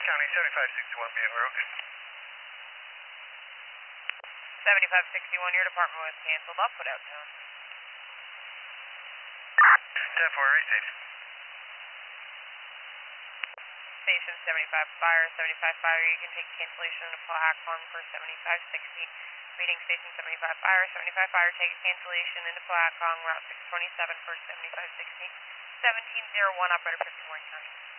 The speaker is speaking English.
County 7561 being route. 7561, your department was canceled. I'll put out tone. 10-4, receive. Station 75 Fire, 75 Fire, you can take cancellation of Plaquemine for 7560. Reading Station 75 Fire, 75 Fire, take a cancellation into Plaquemine, route 627 for 7560. 1701, operator 51 County.